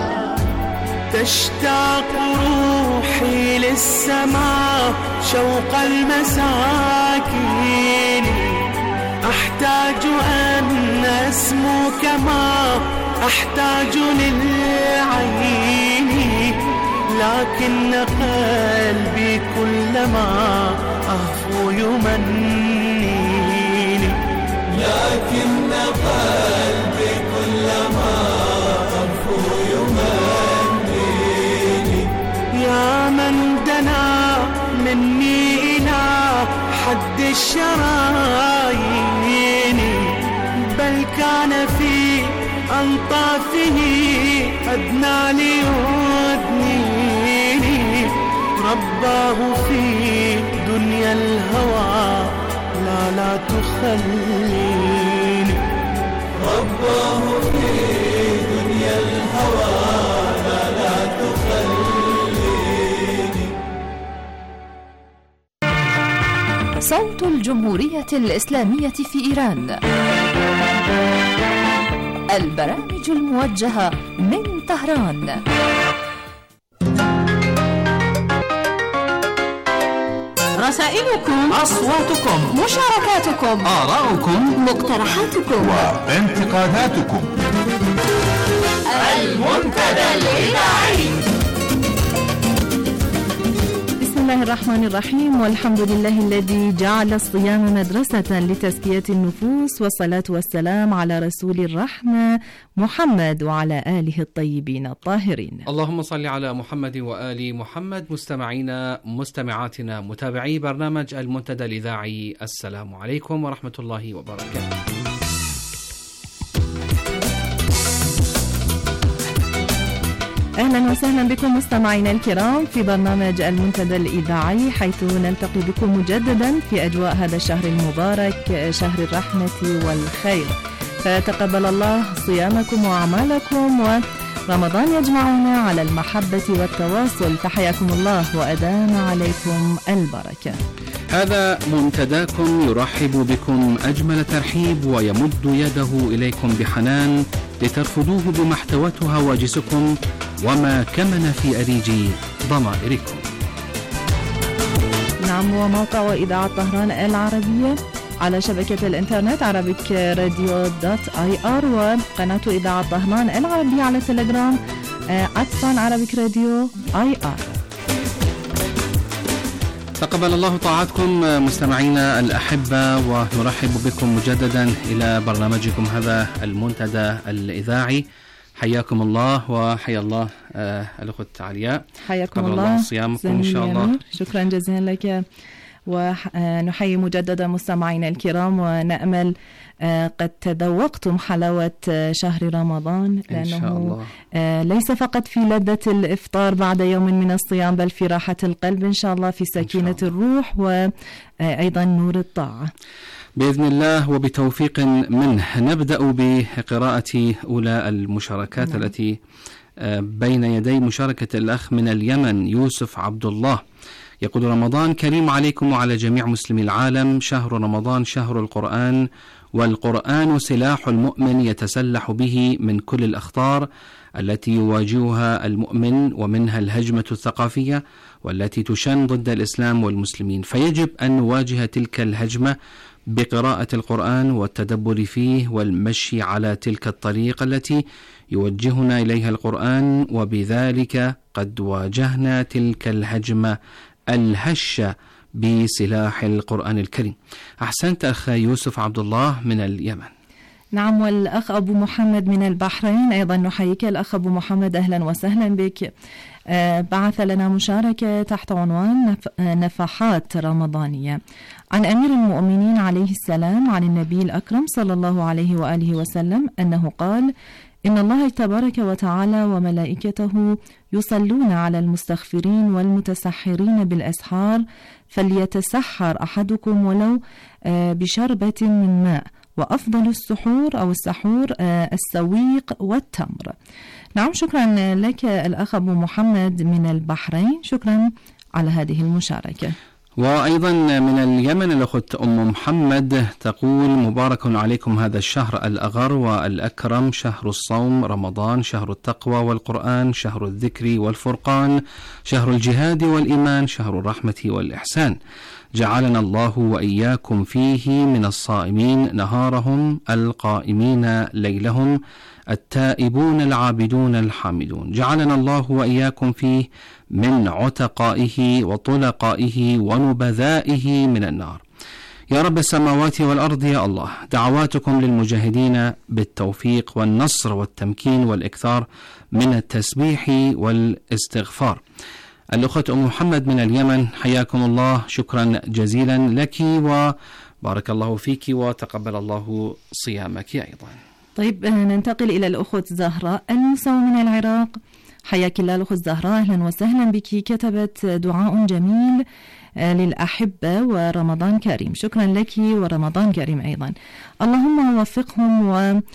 تشتاق روحي للسماء شوق المساكين. أحتاج أن أسمو كما أحتاج للعين. لكن قلبي كلما أهفو يمنيني. لكن قلبي كلما أهفو يمنيني. يا من دنا مني إلى حد الشرايين بل كان في أنطافه أدنى ليدنيني. رباه في دنيا الهوى لا تخليني. رباه في دنيا الهوى لا تخليني. صوت الجمهورية الإسلامية في إيران. البرامج الموجهة من طهران. رسائلكم، أصواتكم، مشاركاتكم، آراؤكم، مقترحاتكم وانتقاداتكم. المنتدى الإذاعي. بسم الله الرحمن الرحيم، والحمد لله الذي جعل الصيام مدرسة لتزكية النفوس، والصلاة والسلام على رسول الرحمة محمد وعلى آله الطيبين الطاهرين. اللهم صل على محمد وآل محمد. مستمعينا مستمعاتنا متابعي برنامج المنتدى الإذاعي، السلام عليكم ورحمة الله وبركاته. أهلا وسهلا بكم مستمعينا الكرام في برنامج المنتدى الإذاعي، حيث نلتقي بكم مجددا في أجواء هذا الشهر المبارك، شهر الرحمة والخير. فتقبل الله صيامكم وأعمالكم، ورمضان يجمعنا على المحبة والتواصل. فحياكم الله وأدام عليكم البركة. هذا منتداكم يرحب بكم أجمل ترحيب، ويمد يده إليكم بحنان لترفضوه بما احتوته هواجسكم وما كمن في أريج ضمائركم. نعم، وموقع وإذاعة طهران العربية على شبكة الإنترنت arabikradio.ir، وقناة إذاعة طهران العربية على تليجرام @arabikradio.ir. تقبل الله طاعتكم مستمعينا الأحبة، ونرحب بكم مجددا إلى برنامجكم هذا المنتدى الإذاعي. حياكم الله وحيا الله الأخت علياء. حياكم الله صيامكم إن شاء الله. شكرا جزيلا لك، ونحيي مجددا مستمعينا الكرام، ونأمل قد تذوقتم حلاوة شهر رمضان، لأنه ليس فقط في لذة الإفطار بعد يوم من الصيام، بل في راحة القلب إن شاء الله، في سكينة الروح، وأيضا نور الطاعة بإذن الله وبتوفيق منه. نبدأ بقراءة أولى المشاركات التي بين يدي مشاركة الأخ من اليمن يوسف عبد الله. يقول: رمضان كريم عليكم وعلى جميع مسلمي العالم. شهر رمضان شهر القرآن، والقرآن سلاح المؤمن يتسلح به من كل الأخطار التي يواجهها المؤمن، ومنها الهجمة الثقافية والتي تشن ضد الإسلام والمسلمين، فيجب أن نواجه تلك الهجمة بقراءة القرآن والتدبر فيه والمشي على تلك الطريقة التي يوجهنا إليها القرآن، وبذلك قد واجهنا تلك الهجمة الهشة بسلاح القرآن الكريم. أحسنت أخ يوسف عبد الله من اليمن. نعم، والأخ أبو محمد من البحرين أيضا نحييك. الأخ أبو محمد أهلا وسهلا بك. بعث لنا مشاركة تحت عنوان نفحات رمضانية عن أمير المؤمنين عليه السلام عن النبي الأكرم صلى الله عليه وآله وسلم أنه قال: إن الله تبارك وتعالى وملائكته يصلون على المستغفرين والمتسحرين بالأسحار، فليتسحر أحدكم ولو بشربة من ماء، وأفضل السحور أو السحور السويق والتمر. نعم، شكرا لك الأخ أبو محمد من البحرين، شكرا على هذه المشاركة. وأيضا من اليمن الأخت أم محمد تقول: مبارك عليكم هذا الشهر الأغر والأكرم، شهر الصوم رمضان، شهر التقوى والقرآن، شهر الذكر والفرقان، شهر الجهاد والإيمان، شهر الرحمة والإحسان. جعلنا الله وإياكم فيه من الصائمين نهارهم، القائمين ليلهم، التائبون العابدون الحامدون. جعلنا الله وإياكم فيه من عتقائه وطلقائه ونبذائه من النار. يا رب السماوات والأرض يا الله، دعواتكم للمجاهدين بالتوفيق والنصر والتمكين والإكثار من التسبيح والاستغفار. الأخت أم محمد من اليمن، حياكم الله، شكرا جزيلا لك وبارك الله فيك وتقبل الله صيامك أيضا. طيب، ننتقل إلى الأخت زهراء الموسوي من العراق. حياك الله الأخت زهراء، أهلا وسهلا بك. كتبت دعاء جميل للأحبة ورمضان كريم. شكرا لك ورمضان كريم أيضا. اللهم وفقهم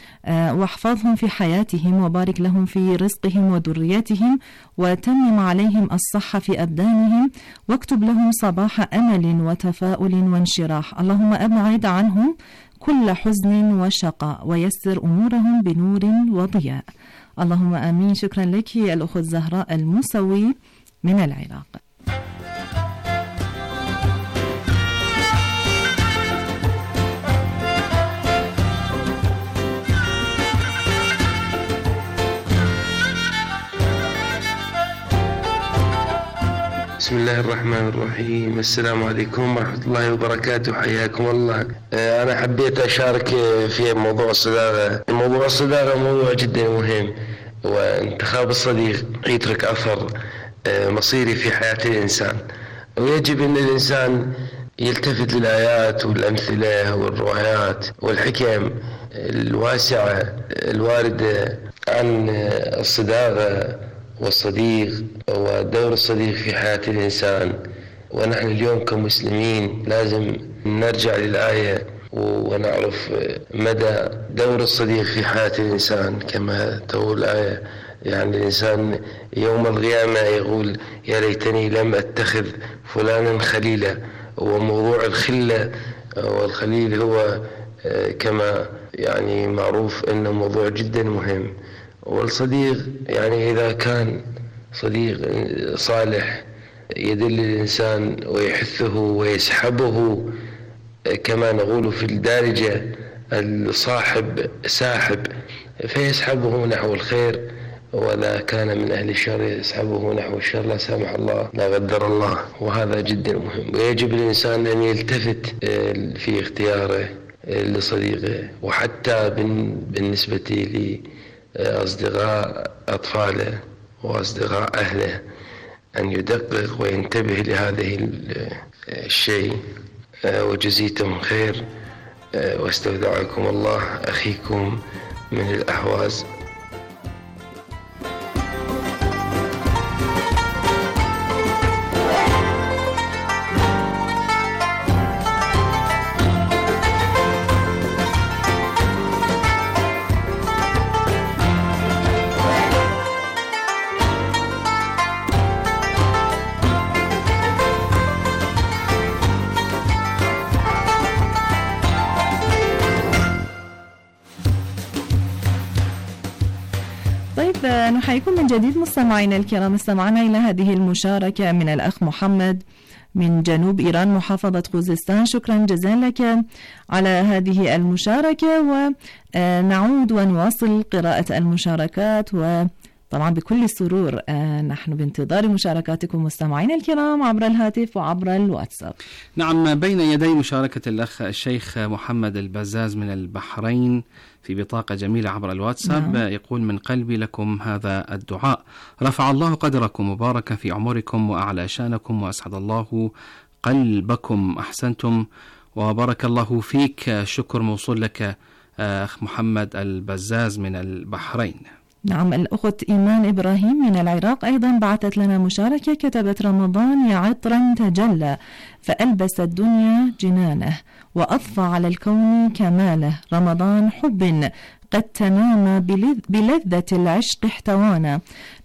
واحفظهم في حياتهم، وبارك لهم في رزقهم وذريتهم، وتمم عليهم الصحة في أبدانهم، واكتب لهم صباح أمل وتفاؤل وانشراح. اللهم أبعد عنهم كل حزن وشقاء، ويسر أمورهم بنور وضياء. اللهم آمين. شكرا لك الأخت زهراء الموسوي من العراق. بسم الله الرحمن الرحيم. السلام عليكم ورحمة الله وبركاته، حياكم الله. أنا حبيت أشارك في موضوع الصداقة. موضوع الصداقة موضوع جدا مهم، وانتخاب الصديق يترك أثر مصيري في حياة الإنسان، ويجب أن الإنسان يلتفت للآيات والأمثلة والروايات والحكم الواسعة الواردة عن الصداقة والصديق ودور الصديق في حياة الإنسان. ونحن اليوم كمسلمين لازم نرجع للآية ونعرف مدى دور الصديق في حياة الإنسان. كما تقول الآية، يعني الإنسان يوم القيامة يقول: يا ليتني لم أتخذ فلانا خليلا. وموضوع الخلة والخليل هو كما يعني معروف أنه موضوع جدا مهم. والصديق يعني إذا كان صديق صالح يدل الإنسان ويحثه ويسحبه، كما نقول في الدارجة الصاحب ساحب، فيسحبه نحو الخير، ولا كان من أهل الشر يسحبه نحو الشر، لا سامح الله لا قدر الله. وهذا جدا مهم، ويجب الإنسان أن يلتفت في اختياره لصديقه، وحتى بالنسبة لي أصدقاء أطفاله وأصدقاء أهله أن يدقق وينتبه لهذه الشيء. وجزيتم خير، واستودعكم الله أخيكم من الأحواز. نحييكم من جديد مستمعينا الكرام. استمعنا إلى هذه المشاركة من الأخ محمد من جنوب إيران محافظة خوزستان. شكرا جزيلا لك على هذه المشاركة، ونعود ونواصل قراءة المشاركات، وطبعا بكل سرور نحن بانتظار مشاركاتكم مستمعينا الكرام عبر الهاتف وعبر الواتساب. نعم، بين يدي مشاركة الأخ الشيخ محمد البزاز من البحرين في بطاقة جميلة عبر الواتساب. يقول: من قلبي لكم هذا الدعاء، رفع الله قدركم وبارك في عمركم وأعلى شانكم وأسعد الله قلبكم، أحسنتم وبارك الله فيك. شكر موصول لك أخ محمد البزاز من البحرين. نعم، الأخت إيمان إبراهيم من العراق أيضا بعثت لنا مشاركة، كتبت: رمضان يا عطرا تجلى فألبس الدنيا جنانه وأضفى على الكون كماله، رمضان حب قد تنام بلذة العشق احتوانا،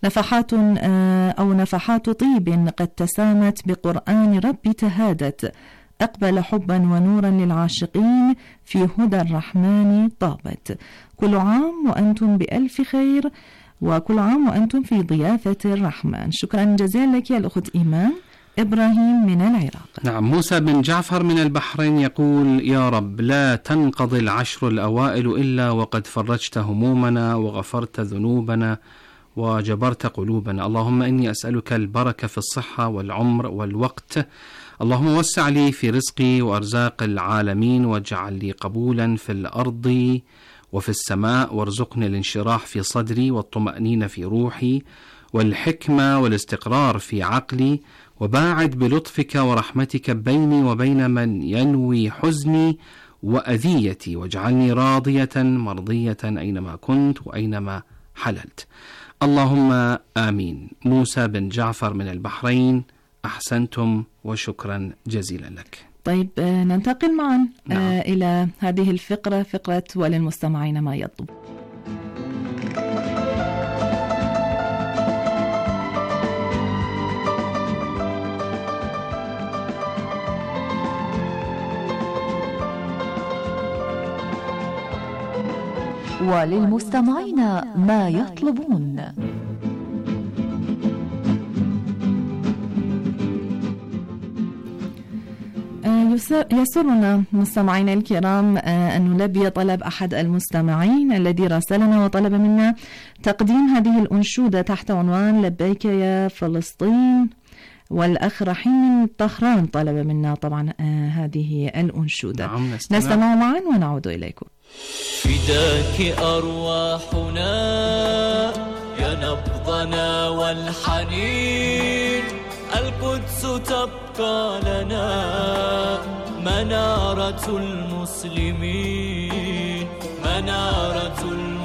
نفحات طيب قد تسامت بقرآن ربي تهادت، أقبل حبا ونورا للعاشقين في هدى الرحمن طابت. كل عام وأنتم بألف خير، وكل عام وأنتم في ضيافة الرحمن. شكرا جزيلا لك يا الأخت إيمان إبراهيم من العراق. نعم، موسى بن جعفر من البحرين يقول: يا رب لا تنقضي العشر الأوائل إلا وقد فرجت همومنا وغفرت ذنوبنا وجبرت قلوبنا، اللهم إني أسألك البركة في الصحة والعمر والوقت، اللهم وسع لي في رزقي وأرزاق العالمين، واجعل لي قبولا في الأرض وفي السماء، وارزقني الانشراح في صدري والطمأنينة في روحي والحكمة والاستقرار في عقلي، وباعد بلطفك ورحمتك بيني وبين من ينوي حزني وأذيتي، واجعلني راضية مرضية أينما كنت وأينما حللت، اللهم آمين. موسى بن جعفر من البحرين، أحسنتم وشكرا جزيلا لك. طيب ننتقل معا إلى هذه الفقرة، فقرة وللمستمعين ما يطلب. وللمستمعين ما يطلبون. يسرنا مستمعينا الكرام أن نلبي طلب أحد المستمعين الذي راسلنا وطلب منا تقديم هذه الأنشودة تحت عنوان لبيك يا فلسطين، والأخ رحيم من طهران طلب منا طبعا هذه الأنشودة. نستمع معا ونعود إليكم. فداك أرواحنا يا نبضنا والحنين، القدس تبقى لنا منارة المسلمين، منارة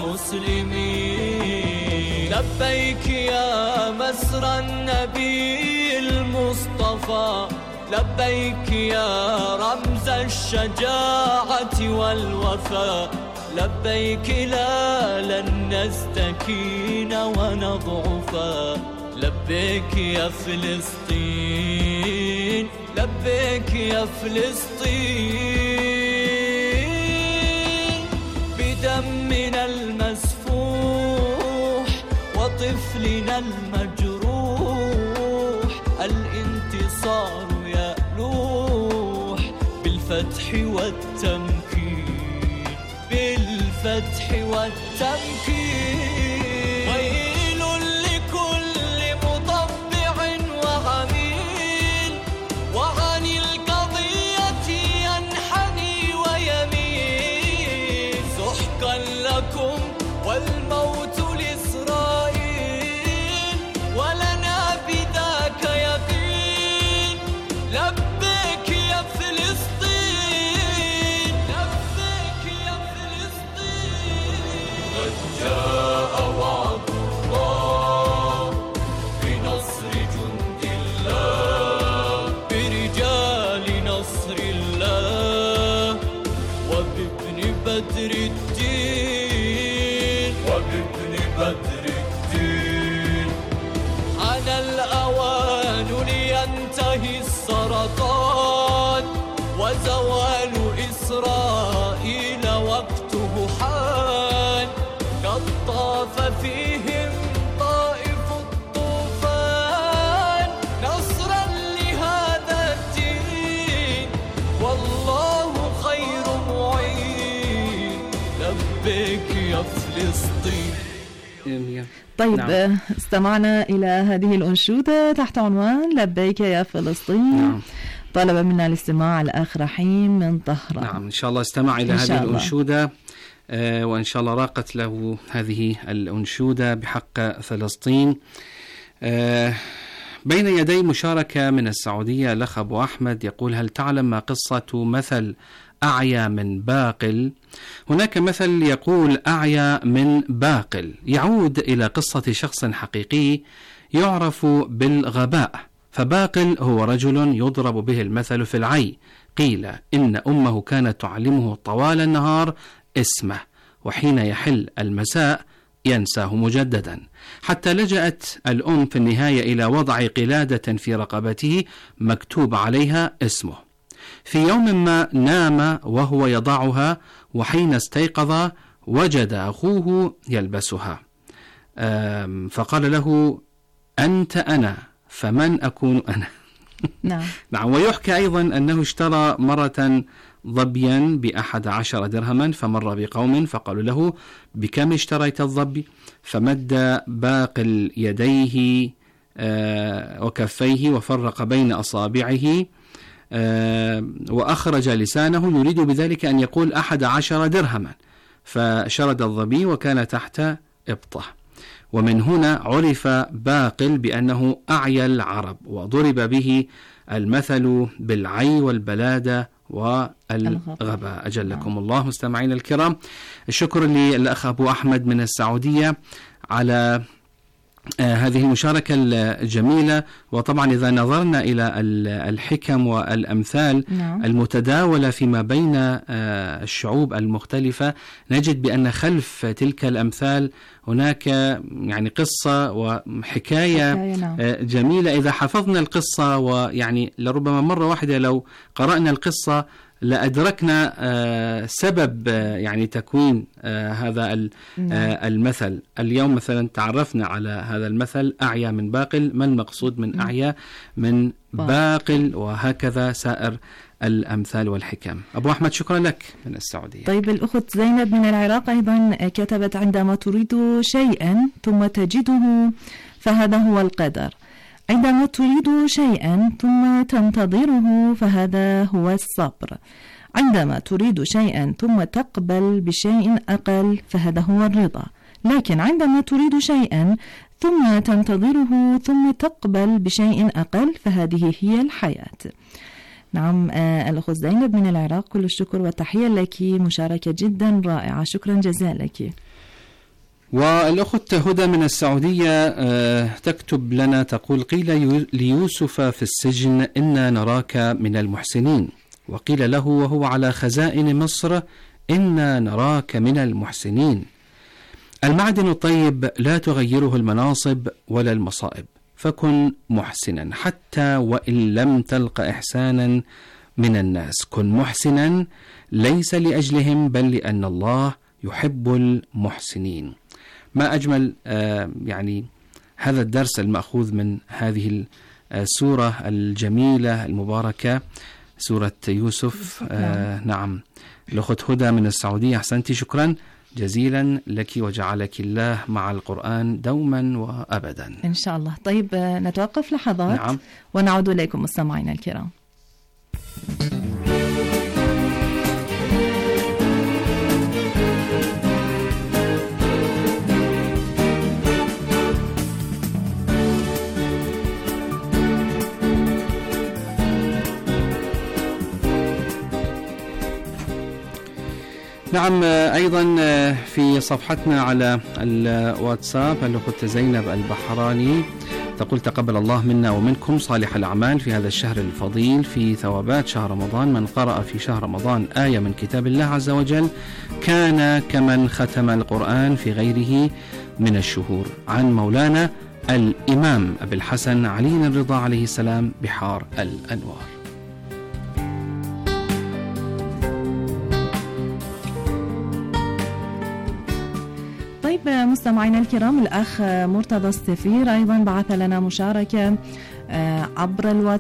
المسلمين. لبيك يا مسرى النبي المصطفى، لبيك يا رمز الشجاعة والوفاء، لبيك لا لن نستكين ونضعفا، لبيك يا فلسطين، لبيك يا فلسطين. بدمنا المسفوح وطفلنا المجروح، الانتصار يألوح بالفتح والتمكين، بالفتح والتمكين. ويل لكل مطبع وعميل، وعن القضية ينحني ويميل. سحقا لكم والموت لإسرائيل، ولنا بذاك يقين. لبيك يا فلسطين، لبيك يا فلسطين. قد جاء وعد الله بنصر جند الله، برجال نصر الله، وبابن بدر الدين، وبابن بدر الدين. أنا الأوان لينتهي السرطان، وزوال إسرائيل وقته حان. قد طاف فيهم فلسطين. طيب نعم. استمعنا إلى هذه الأنشودة تحت عنوان لبيك يا فلسطين. نعم. طلب منا الاستماع الأخ رحيم من طهران. نعم، إن شاء الله استمع إلى هذه الأنشودة، وإن شاء الله راقت له هذه الأنشودة بحق فلسطين. بين يدي مشاركة من السعودية، الأخ أبو أحمد يقول: هل تعلم ما قصة مثل أعيا من باقل؟ هناك مثل يقول أعيا من باقل، يعود إلى قصة شخص حقيقي يعرف بالغباء. فباقل هو رجل يضرب به المثل في العي. قيل إن أمه كانت تعلمه طوال النهار اسمه، وحين يحل المساء ينساه مجددا، حتى لجأت الأم في النهاية إلى وضع قلادة في رقبته مكتوب عليها اسمه. في يوم ما نام وهو يضعها، وحين استيقظ وجد أخوه يلبسها، فقال له: أنت أنا، فمن أكون أنا؟ نعم. ويحكى أيضا أنه اشترى مرة ظبيا ب11 درهما، فمر بقوم فقالوا له: بكم اشتريت الظبي؟ فمد باقل يديه وكفيه وفرق بين أصابعه وأخرج لسانه يريد بذلك أن يقول 11 درهما، فشرد الظبي وكان تحت إبطه. ومن هنا عرف باقل بأنه أعيا العرب، وضرب به المثل بالعي والبلادة والغباء. أجلكم الله. مستمعين الكرام، الشكر للأخ أبو أحمد من السعودية على هذه المشاركة الجميلة. وطبعا إذا نظرنا إلى الحكم والأمثال المتداولة فيما بين الشعوب المختلفة، نجد بأن خلف تلك الأمثال هناك يعني قصة وحكاية جميلة. إذا حفظنا القصة، ويعني لربما مرة واحدة لو قرأنا القصة لأدركنا سبب يعني تكوين هذا المثل. اليوم مثلا تعرفنا على هذا المثل أعيا من باقل، ما المقصود من أعيا من باقل، وهكذا سائر الأمثال والحكم. أبو أحمد، شكرا لك من السعودية. طيب الأخت زينب من العراق أيضا كتبت: عندما تريد شيئا ثم تجده فهذا هو القدر، عندما تريد شيئا ثم تنتظره فهذا هو الصبر، عندما تريد شيئا ثم تقبل بشيء أقل فهذا هو الرضا، لكن عندما تريد شيئا ثم تنتظره ثم تقبل بشيء أقل فهذه هي الحياة. نعم، الأخت زينب من العراق، كل الشكر والتحية لك، مشاركة جدا رائعة، شكرا جزيلا لك. والأخت هدى من السعودية تكتب لنا تقول: قيل ليوسف في السجن: إنا نراك من المحسنين، وقيل له وهو على خزائن مصر: إنا نراك من المحسنين. المعدن الطيب لا تغيره المناصب ولا المصائب، فكن محسنا حتى وإن لم تلق إحسانا من الناس. كن محسنا ليس لأجلهم بل لأن الله يحب المحسنين. ما أجمل يعني هذا الدرس المأخوذ من هذه السورة الجميلة المباركة، سورة يوسف. نعم، الأخت هدى من السعودية، أحسنتي، شكرا جزيلا لك، وجعلك الله مع القرآن دوما وأبدا إن شاء الله. طيب نتوقف لحظات. نعم. ونعود إليكم مستمعينا الكرام. نعم، أيضا في صفحتنا على الواتساب الأخت زينب البحراني تقول: تقبل الله منا ومنكم صالح الأعمال في هذا الشهر الفضيل، في ثوابات شهر رمضان. من قرأ في شهر رمضان آية من كتاب الله عز وجل كان كمن ختم القرآن في غيره من الشهور. عن مولانا الإمام أبي الحسن علي الرضا عليه السلام، بحار الأنوار. طيب مستمعينا الكرام، الأخ مرتضى السفير أيضا بعث لنا مشاركة عبر الواتساب.